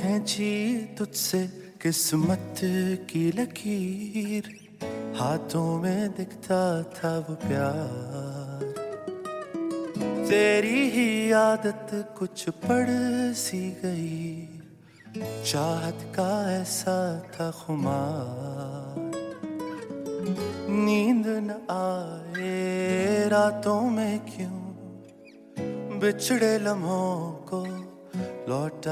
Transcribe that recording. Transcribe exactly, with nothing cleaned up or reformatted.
खींची तुझसे किस्मत की लकीर, हाथों में दिखता था वो प्यार। तेरी ही आदत कुछ पड़ सी गई, चाहत का ऐसा था खुमार। नींद न आए रातों में क्यों, बिछड़े लम्हों को लौटा